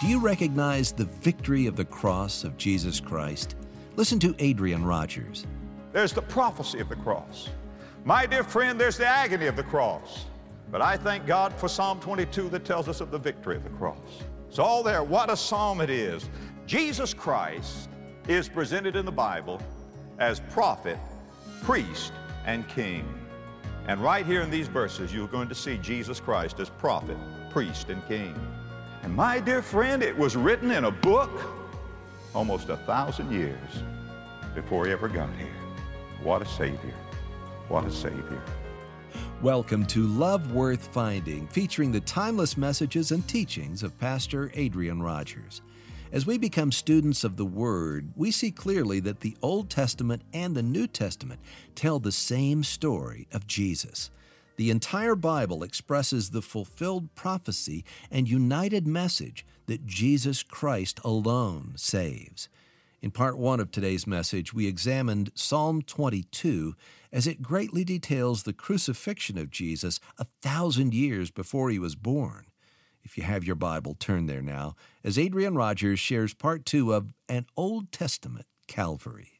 Do you recognize the victory of the cross of Jesus Christ? Listen to Adrian Rogers. There's the prophecy of the cross. My dear friend, there's the agony of the cross. But I thank God for Psalm 22 that tells us of the victory of the cross. It's all there. What a psalm it is. Jesus Christ is presented in the Bible as prophet, priest, and king. And right here in these verses, you're going to see Jesus Christ as prophet, priest, and king. And my dear friend, it was written in a book almost 1,000 years before he ever got here. What a Savior. What a Savior. Welcome to Love Worth Finding, featuring the timeless messages and teachings of Pastor Adrian Rogers. As we become students of the Word, we see clearly that the Old Testament and the New Testament tell the same story of Jesus. The entire Bible expresses the fulfilled prophecy and united message that Jesus Christ alone saves. In part one of today's message, we examined Psalm 22 as it greatly details the crucifixion of Jesus 1,000 years before he was born. If you have your Bible, turn there now, as Adrian Rogers shares part two of An Old Testament Calvary.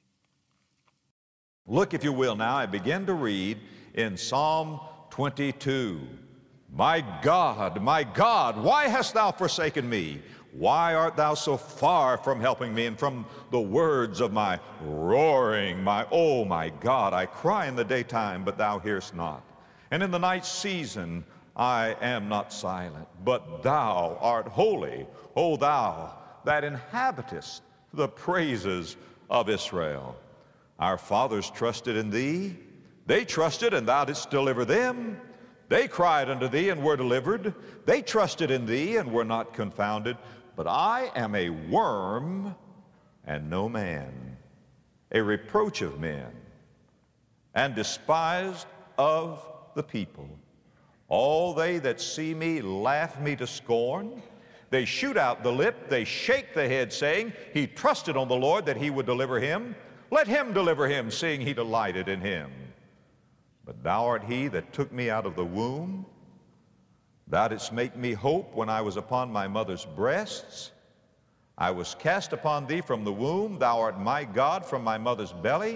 Look, if you will, now, I begin to read in Psalm 22. My God, why hast thou forsaken me? Why art thou so far from helping me and from the words of my roaring? Oh my God, I cry in the daytime, but thou hearest not. And in the night season I am not silent. But thou art holy, O thou that inhabitest the praises of Israel. Our fathers trusted in thee. They trusted, and thou didst deliver them. They cried unto thee, and were delivered. They trusted in thee, and were not confounded. But I am a worm, and no man, a reproach of men, and despised of the people. All they that see me laugh me to scorn. They shoot out the lip, they shake the head, saying, He trusted on the Lord that he would deliver him. Let him deliver him, seeing he delighted in him. But thou art he that took me out of the womb. Thou didst make me hope when I was upon my mother's breasts. I was cast upon thee from the womb. Thou art my God from my mother's belly.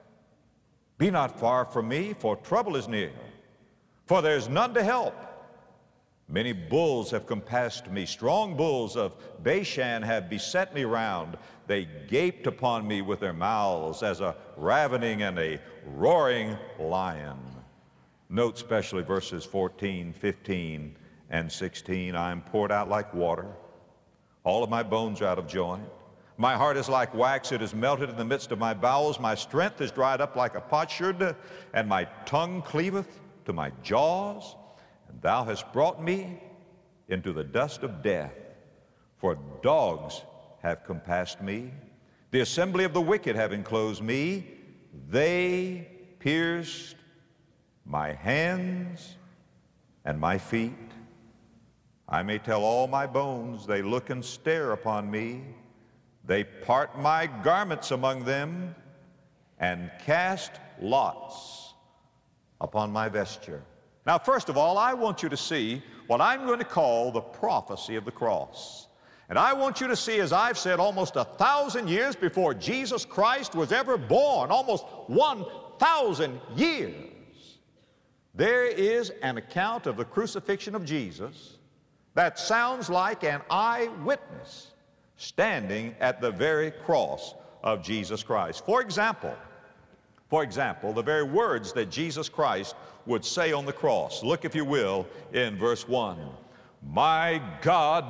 Be not far from me, for trouble is near, for there is none to help. Many bulls have compassed me. Strong bulls of Bashan have beset me round. They gaped upon me with their mouths as a ravening and a roaring lion. Note especially verses 14, 15, and 16. I am poured out like water. All of my bones are out of joint. My heart is like wax. It is melted in the midst of my bowels. My strength is dried up like a potsherd, and my tongue cleaveth to my jaws. And thou hast brought me into the dust of death, for dogs have compassed me. The assembly of the wicked have enclosed me. They pierced my hands and my feet. I may tell all my bones, they look and stare upon me. They part my garments among them and cast lots upon my vesture. Now, first of all, I want you to see what I'm going to call the prophecy of the cross. And I want you to see, as I've said, almost 1,000 years before Jesus Christ was ever born, almost 1,000 years, there is an account of the crucifixion of Jesus that sounds like an eyewitness standing at the very cross of Jesus Christ. For example, the very words that Jesus Christ would say on the cross. Look, if you will, in verse 1. My God,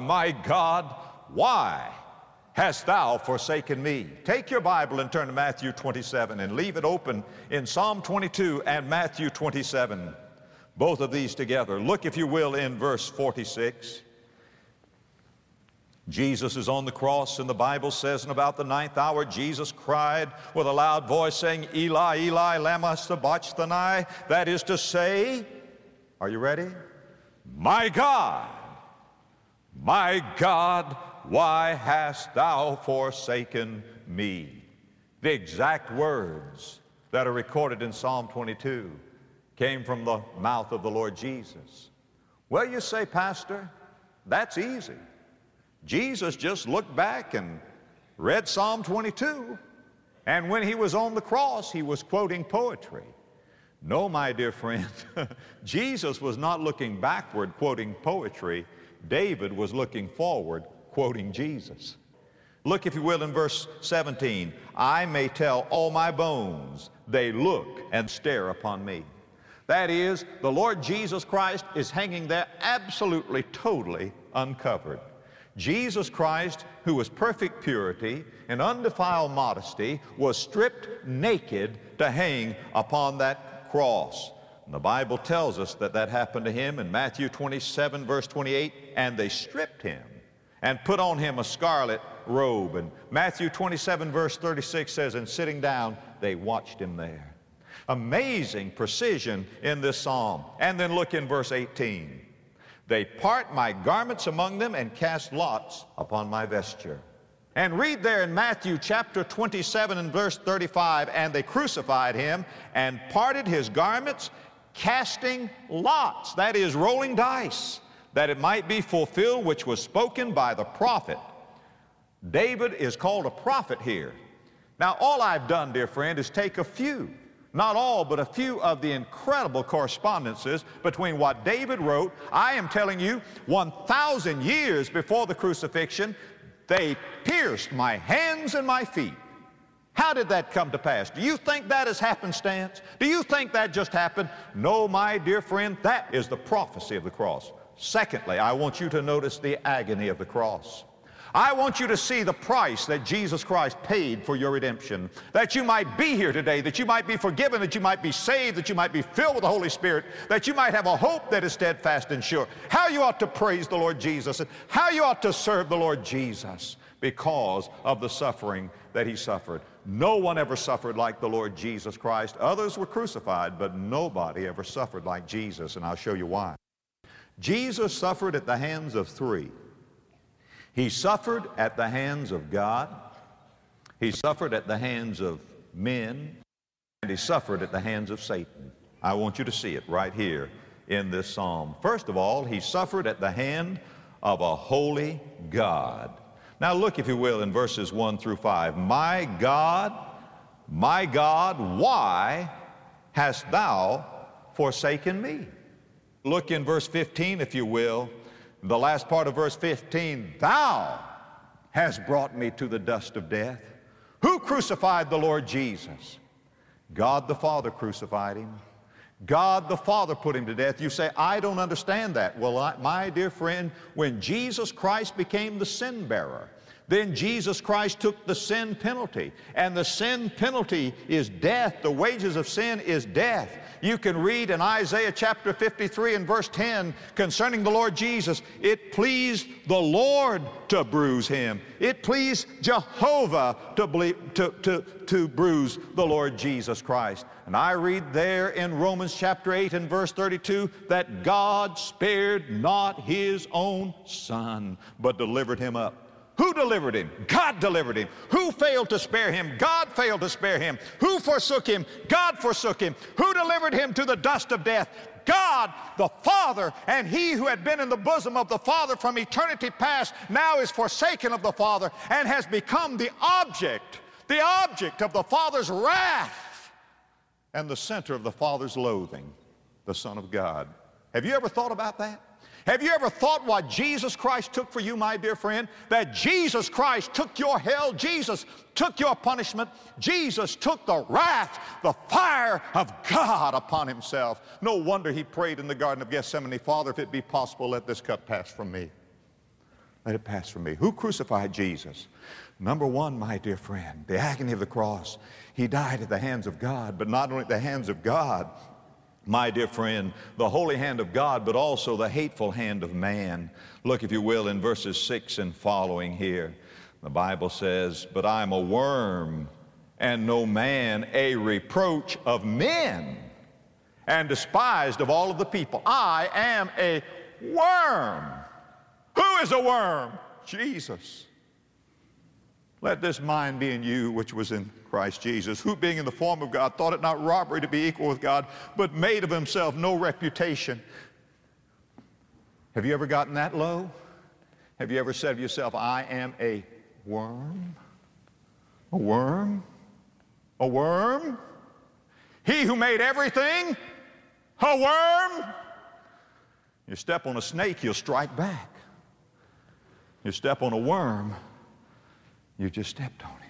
why hast thou forsaken me? Take your Bible and turn to Matthew 27 and leave it open in Psalm 22 and Matthew 27. Both of these together. Look, if you will, in verse 46. Jesus is on the cross, and the Bible says, in about the 9th hour, Jesus cried with a loud voice, saying, Eli, Eli, lama sabachthani. That is to say, are you ready? My God, why hast thou forsaken me? The exact words that are recorded in Psalm 22 came from the mouth of the Lord Jesus. Well, you say, Pastor, that's easy. Jesus just looked back and read Psalm 22. And when he was on the cross, he was quoting poetry. No, my dear friend, Jesus was not looking backward quoting poetry. David was looking forward quoting Jesus. Look, if you will, in verse 17. I may tell all my bones, they look and stare upon me. That is, the Lord Jesus Christ is hanging there absolutely, totally uncovered. Jesus Christ, who was perfect purity and undefiled modesty, was stripped naked to hang upon that cross. And the Bible tells us that that happened to him in Matthew 27, verse 28, and they stripped him and put on him a scarlet robe. And Matthew 27, verse 36 says, and sitting down, they watched him there. Amazing precision in this psalm. And then look in verse 18. They part my garments among them and cast lots upon my vesture. And read there in Matthew chapter 27 and verse 35, and they crucified him and parted his garments, casting lots, that is, rolling dice, that it might be fulfilled which was spoken by the prophet. David is called a prophet here. Now, all I've done, dear friend, is take a few, not all, but a few of the incredible correspondences between what David wrote. I am telling you, 1,000 years before the crucifixion, they pierced my hands and my feet. How did that come to pass? Do you think that is happenstance? Do you think that just happened? No, my dear friend, that is the prophecy of the cross. Secondly, I want you to notice the agony of the cross. I want you to see the price that Jesus Christ paid for your redemption, that you might be here today, that you might be forgiven, that you might be saved, that you might be filled with the Holy Spirit, that you might have a hope that is steadfast and sure. How you ought to praise the Lord Jesus, and how you ought to serve the Lord Jesus because of the suffering that he suffered. No one ever suffered like the Lord Jesus Christ. Others were crucified, but nobody ever suffered like Jesus, and I'll show you why. Jesus suffered at the hands of three. He suffered at the hands of God, he suffered at the hands of men, and he suffered at the hands of Satan. I want you to see it right here in this psalm. First of all, he suffered at the hand of a holy God. Now look, if you will, in verses 1 through 5. My God, why hast thou forsaken me? Look in verse 15, if you will. The last part of verse 15, thou hast brought me to the dust of death. Who crucified the Lord Jesus? God the Father crucified him. God the Father put him to death. You say, I don't understand that. Well, my dear friend, when Jesus Christ became the sin bearer, then Jesus Christ took the sin penalty. And the sin penalty is death. The wages of sin is death. You can read in Isaiah chapter 53 and verse 10 concerning the Lord Jesus, it pleased the Lord to bruise him. It pleased Jehovah to bruise the Lord Jesus Christ. And I read there in Romans chapter 8 and verse 32 that God spared not his own son, but delivered him up. Who delivered him? God delivered him. Who failed to spare him? God failed to spare him. Who forsook him? God forsook him. Who delivered him to the dust of death? God the Father. And he who had been in the bosom of the Father from eternity past now is forsaken of the Father and has become the object of the Father's wrath and the center of the Father's loathing, the Son of God. Have you ever thought about that? Have you ever thought what Jesus Christ took for you, my dear friend? That Jesus Christ took your hell, Jesus took your punishment, Jesus took the wrath, the fire of God upon himself. No wonder he prayed in the Garden of Gethsemane, Father, if it be possible, let this cup pass from me. Let it pass from me. Who crucified Jesus? Number one, my dear friend, the agony of the cross. He died at the hands of God, but not only at the hands of God, my dear friend, the holy hand of God, but also the hateful hand of man. Look, if you will, in verses 6 and following here. The Bible says, but I'm a worm and no man, a reproach of men and despised of all of the people. I am a worm. Who is a worm? Jesus. Let this mind be in you, which was in Christ Jesus, who being in the form of God, thought it not robbery to be equal with God, but made of himself no reputation. Have you ever gotten that low? Have you ever said to yourself, I am a worm? A worm? A worm? He who made everything? A worm? You step on a snake, you'll strike back. You step on a worm, you just stepped on him.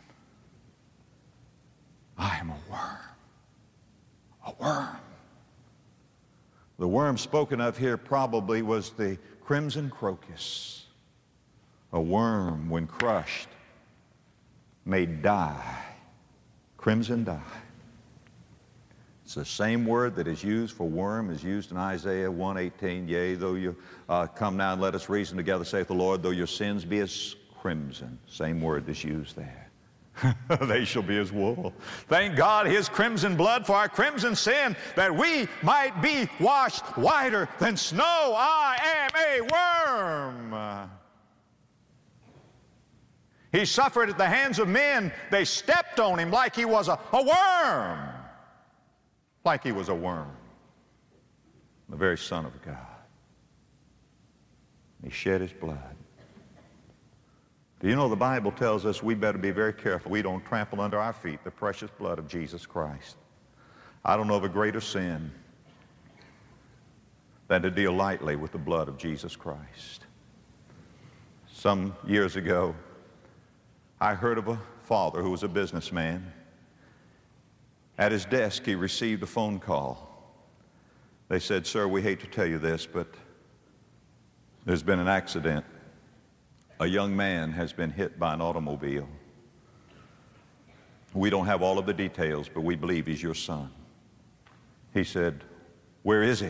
I am a worm. A worm. The worm spoken of here probably was the crimson crocus. A worm, when crushed, may die, crimson dye. It's the same word that is used for worm is used in Isaiah 1:18. Yea, though you come now and let us reason together, saith the Lord, though your sins be as crimson. Same word is used there. They shall be as wool. Thank God his crimson blood for our crimson sin, that we might be washed whiter than snow. I am a worm. He suffered at the hands of men. They stepped on him like he was a worm. Like he was a worm. The very Son of God. He shed his blood. Do you know the Bible tells us we better be very careful we don't trample under our feet the precious blood of Jesus Christ. I don't know of a greater sin than to deal lightly with the blood of Jesus Christ. Some years ago, I heard of a father who was a businessman. At his desk, he received a phone call. They said, sir, we hate to tell you this, but there's been an accident. A young man has been hit by an automobile. We don't have all of the details, but we believe he's your son. He said, where is he?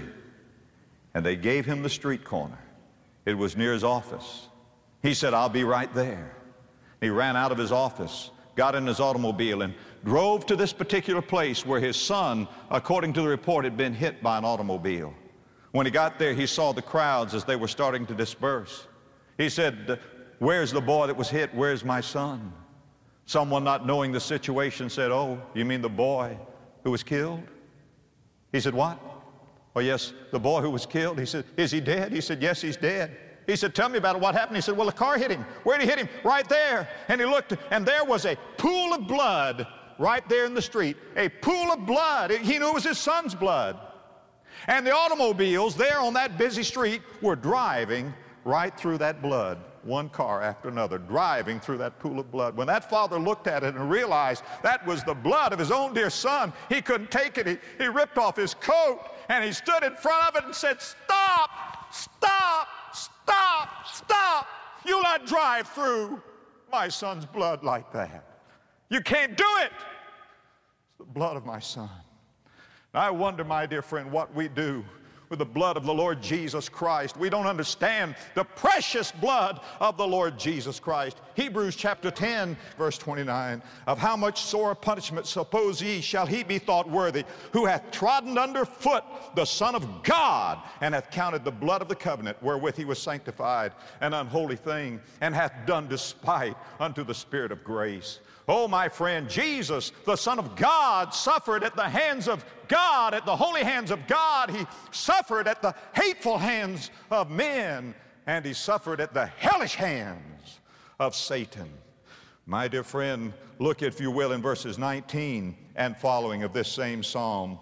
And they gave him the street corner. It was near his office. He said, I'll be right there. He ran out of his office, got in his automobile, and drove to this particular place where his son, according to the report, had been hit by an automobile. When he got there, he saw the crowds as they were starting to disperse. He said, where's the boy that was hit? Where's my son? Someone not knowing the situation said, oh, you mean the boy who was killed? He said, what? Oh, yes, the boy who was killed. He said, is he dead? He said, yes, he's dead. He said, tell me about it. What happened? He said, well, the car hit him. Where did he hit him? Right there. And he looked, and there was a pool of blood right there in the street. A pool of blood. He knew it was his son's blood. And the automobiles there on that busy street were driving right through that blood. One car after another, driving through that pool of blood. When that father looked at it and realized that was the blood of his own dear son, he couldn't take it. He ripped off his coat, and he stood in front of it and said, stop, stop, stop, stop. You'll not drive through my son's blood like that. You can't do it. It's the blood of my son. I wonder, my dear friend, what we do with the blood of the Lord Jesus Christ. We don't understand the precious blood of the Lord Jesus Christ. Hebrews chapter 10, verse 29, of how much sore punishment, suppose ye, shall he be thought worthy, who hath trodden under foot the Son of God, and hath counted the blood of the covenant wherewith he was sanctified an unholy thing, and hath done despite unto the Spirit of grace. Oh, my friend, Jesus, the Son of God, suffered at the hands of God, at the holy hands of God. He suffered at the hateful hands of men, and he suffered at the hellish hands of Satan. My dear friend, look, if you will, in verses 19 and following of this same psalm.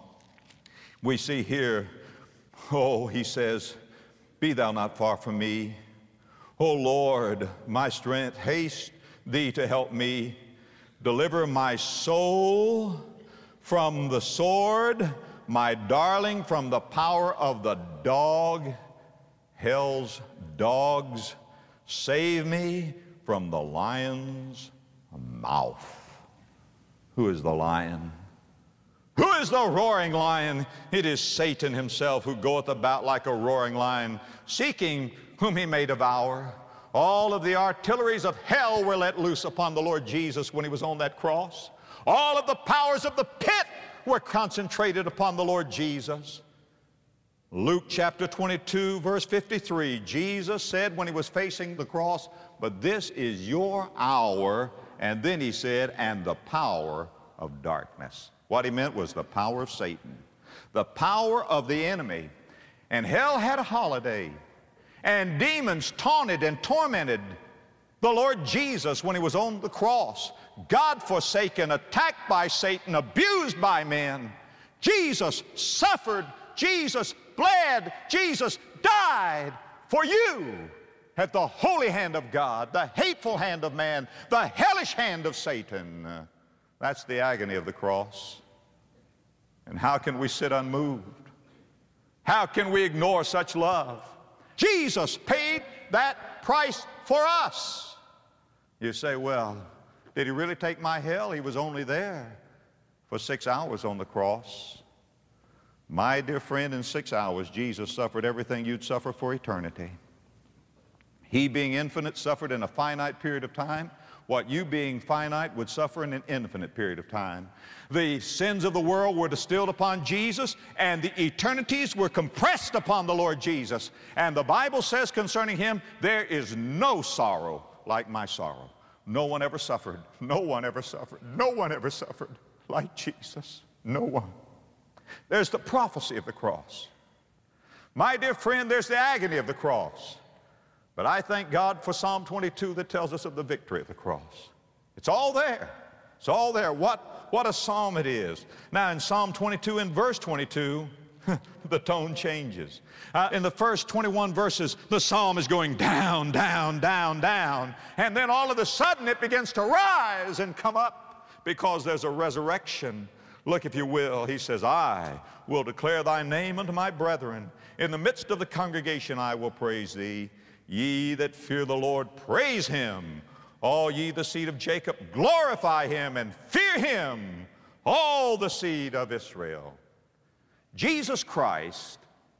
We see here, oh, he says, be thou not far from me. O Lord, my strength, haste thee to help me. Deliver my soul from the sword, my darling from the power of the dog, hell's dogs. Save me from the lion's mouth. Who is the lion? Who is the roaring lion? It is Satan himself, who goeth about like a roaring lion, seeking whom he may devour. All of the artilleries of hell were let loose upon the Lord Jesus when he was on that cross. All of the powers of the pit were concentrated upon the Lord Jesus. Luke chapter 22, verse 53, Jesus said when he was facing the cross, but this is your hour. And then he said, and the power of darkness. What he meant was the power of Satan, the power of the enemy. And hell had a holiday. and demons taunted and tormented the Lord Jesus when he was on the cross. God forsaken, attacked by Satan, abused by men. Jesus suffered, Jesus bled, Jesus died for you at the holy hand of God, the hateful hand of man, the hellish hand of Satan. That's the agony of the cross. And how can we sit unmoved? How can we ignore such love? Jesus paid that price for us. You say, well, did he really take my hell? He was only there for 6 hours on the cross. My dear friend, in 6 hours, Jesus suffered everything you'd suffer for eternity. He, being infinite, suffered in a finite period of time what you, being finite, would suffer in an infinite period of time. The sins of the world were distilled upon Jesus, and the eternities were compressed upon the Lord Jesus. And the Bible says concerning him, there is no sorrow like my sorrow. No one ever suffered. No one ever suffered. No one ever suffered like Jesus. No one. There's the prophecy of the cross. My dear friend, there's the agony of the cross. But I thank God for Psalm 22 that tells us of the victory of the cross. It's all there. It's all there. What a psalm it is. Now in Psalm 22, in verse 22, the tone changes. In the first 21 verses, the psalm is going down, down, down, down. And then all of a sudden it begins to rise and come up because there's a resurrection. Look, if you will, he says, I will declare thy name unto my brethren. In the midst of the congregation I will praise thee. Ye that fear the Lord, praise him. All ye the seed of Jacob, glorify him and fear him, all the seed of Israel. Jesus Christ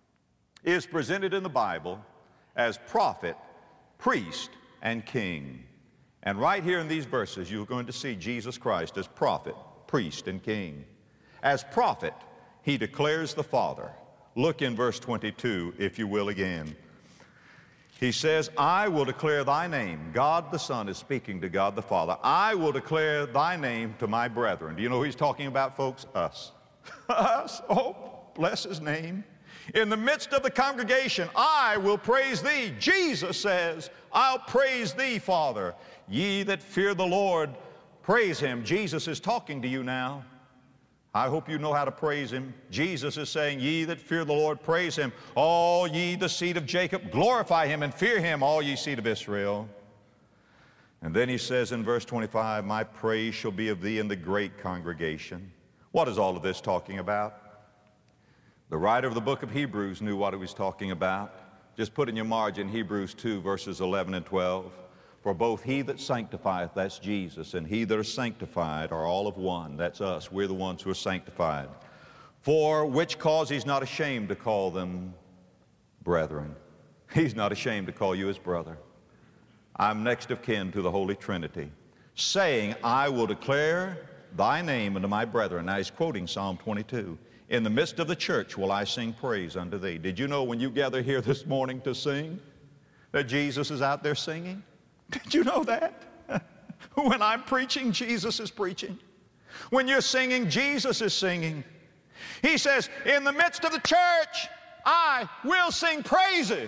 is presented in the Bible as prophet, priest, and king. And right here in these verses, you're going to see Jesus Christ as prophet, priest, and king. As prophet, he declares the Father. Look in verse 22, if you will, again. He says, I will declare thy name. God the Son is speaking to God the Father. I will declare thy name to my brethren. Do you know who he's talking about, folks? Us. Us. Oh, bless his name. In the midst of the congregation, I will praise thee. Jesus says, I'll praise thee, Father. Ye that fear the Lord, praise him. Jesus is talking to you now. I hope you know how to praise him. Jesus is saying, ye that fear the Lord, praise him. All ye the seed of Jacob, glorify him and fear him, all ye seed of Israel. And then he says in verse 25, my praise shall be of thee in the great congregation. What is all of this talking about? The writer of the book of Hebrews knew what he was talking about. Just put in your margin Hebrews 2, verses 11 and 12. For both he that sanctifieth, that's Jesus, and he that are sanctified are all of one. That's us. We're the ones who are sanctified. For which cause he's not ashamed to call them brethren. He's not ashamed to call you his brother. I'm next of kin to the Holy Trinity, saying, I will declare thy name unto my brethren. Now he's quoting Psalm 22. In the midst of the church will I sing praise unto thee. Did you know when you gather here this morning to sing that Jesus is out there singing? Did you know that? When I'm preaching, Jesus is preaching. When you're singing, Jesus is singing. He says, in the midst of the church, I will sing praises.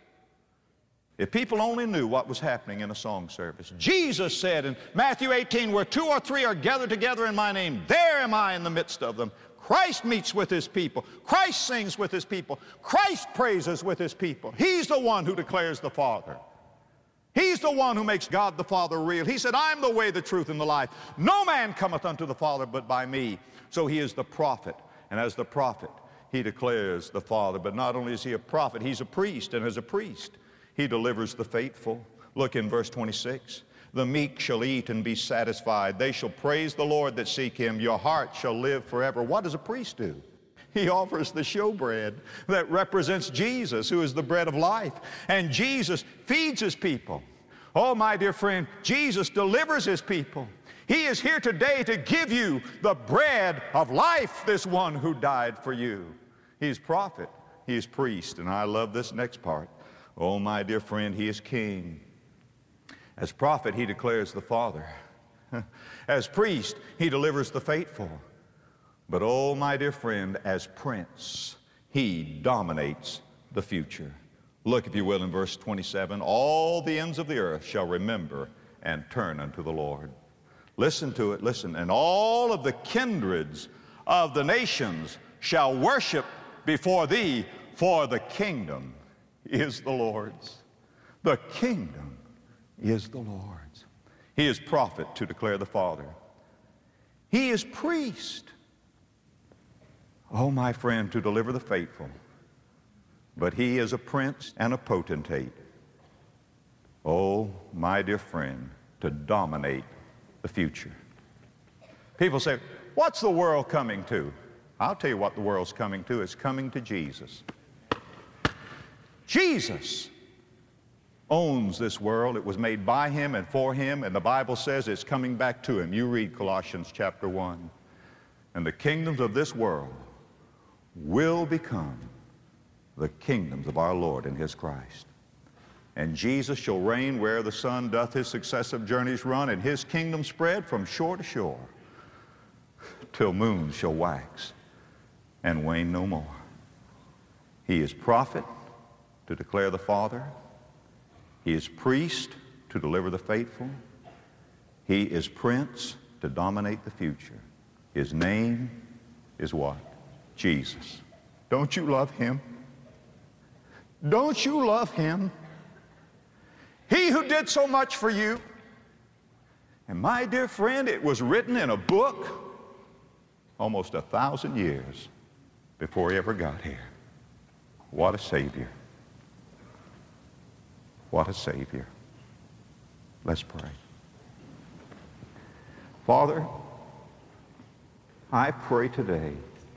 If people only knew what was happening in a song service. Jesus said in Matthew 18, where 2 or 3 are gathered together in my name, there am I in the midst of them. Christ meets with his people. Christ sings with his people. Christ praises with his people. He's the one who declares the Father. He's the one who makes God the Father real. He said, I'm the way, the truth, and the life. No man cometh unto the Father but by me. So he is the prophet. And as the prophet, he declares the Father. But not only is he a prophet, he's a priest. And as a priest, he delivers the faithful. Look in verse 26. The meek shall eat and be satisfied. They shall praise the Lord that seek him. Your heart shall live forever. What does a priest do? He offers the showbread that represents Jesus, who is the bread of life. And Jesus feeds his people. Oh, my dear friend, Jesus delivers his people. He is here today to give you the bread of life, this one who died for you. He's prophet, he is priest, and I love this next part. Oh, my dear friend, he is king. As prophet, he declares the Father. As priest, he delivers the faithful. But oh, my dear friend, as prince, he dominates the future. Look, if you will, in verse 27, all the ends of the earth shall remember and turn unto the Lord. Listen to it, listen. And all of the kindreds of the nations shall worship before thee, for the kingdom is the Lord's. The kingdom is the Lord's. He is prophet to declare the Father. He is priest, oh, my friend, to deliver the faithful. But he is a prince and a potentate, oh, my dear friend, to dominate the future. People say, what's the world coming to? I'll tell you what the world's coming to. It's coming to Jesus. Jesus owns this world. It was made by him and for him, and the Bible says it's coming back to him. You read Colossians chapter 1. And the kingdoms of this world will become the kingdoms of our Lord and his Christ. And Jesus shall reign where the sun doth his successive journeys run, and his kingdom spread from shore to shore, till moons shall wax and wane no more. He is prophet to declare the Father. He is priest to deliver the faithful. He is prince to dominate the future. His name is what? Jesus. Don't you love him? Don't you love him? He who did so much for you. And my dear friend, it was written in a book almost 1,000 years before he ever got here. What a Savior. What a Savior. Let's pray. Father, I pray today,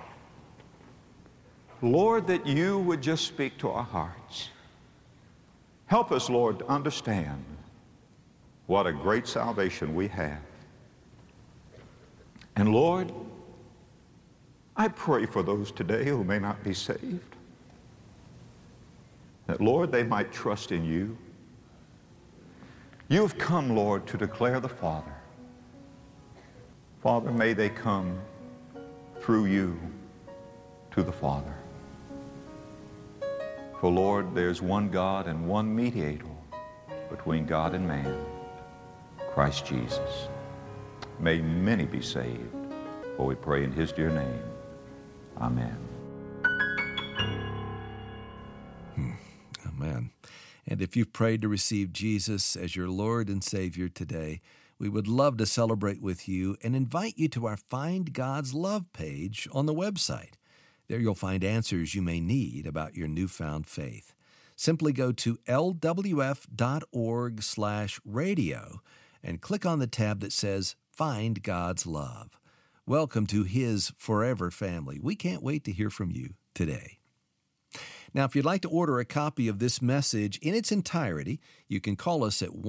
Lord, that you would just speak to our hearts. Help us, Lord, to understand what a great salvation we have. And Lord, I pray for those today who may not be saved, that, Lord, they might trust in you. You've come, Lord, to declare the Father. Father, may they come through you to the Father. For, Lord, there's one God and one mediator between God and man, Christ Jesus. May many be saved, for we pray in his dear name. Amen. Amen. And if you've prayed to receive Jesus as your Lord and Savior today, we would love to celebrate with you and invite you to our Find God's Love page on the website. There you'll find answers you may need about your newfound faith. Simply go to lwf.org/radio and click on the tab that says Find God's Love. Welcome to his forever family. We can't wait to hear from you today. Now, if you'd like to order a copy of this message in its entirety, you can call us at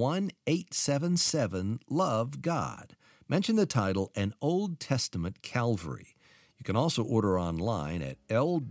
1-877-LOVE-GOD. Mention the title, An Old Testament Calvary. You can also order online at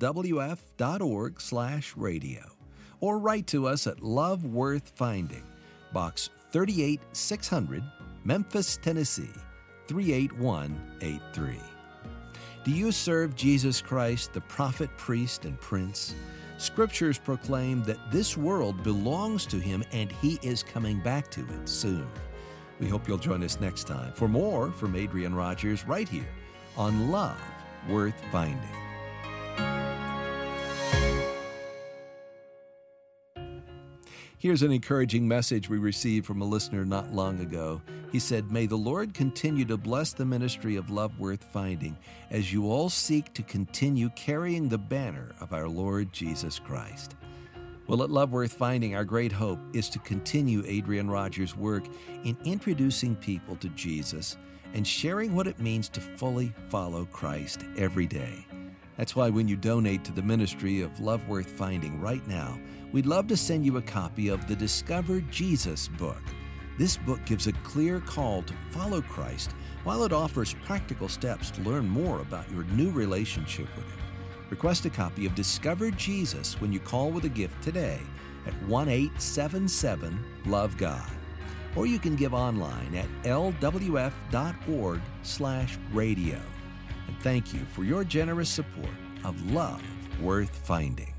lwf.org/radio or write to us at Love Worth Finding, Box 38600, Memphis, Tennessee, 38183. Do you serve Jesus Christ, the prophet, priest, and prince? Scriptures proclaim that this world belongs to him and he is coming back to it soon. We hope you'll join us next time for more from Adrian Rogers right here on Love Worth Finding. Here's an encouraging message we received from a listener not long ago. He said, "May the Lord continue to bless the ministry of Love Worth Finding as you all seek to continue carrying the banner of our Lord Jesus Christ." Well, at Love Worth Finding, our great hope is to continue Adrian Rogers' work in introducing people to Jesus and sharing what it means to fully follow Christ every day. That's why when you donate to the ministry of Love Worth Finding right now, we'd love to send you a copy of the Discover Jesus book. This book gives a clear call to follow Christ while it offers practical steps to learn more about your new relationship with him. Request a copy of Discover Jesus when you call with a gift today at 1-877-LOVE-GOD. Or you can give online at lwf.org/radio. And thank you for your generous support of Love Worth Finding.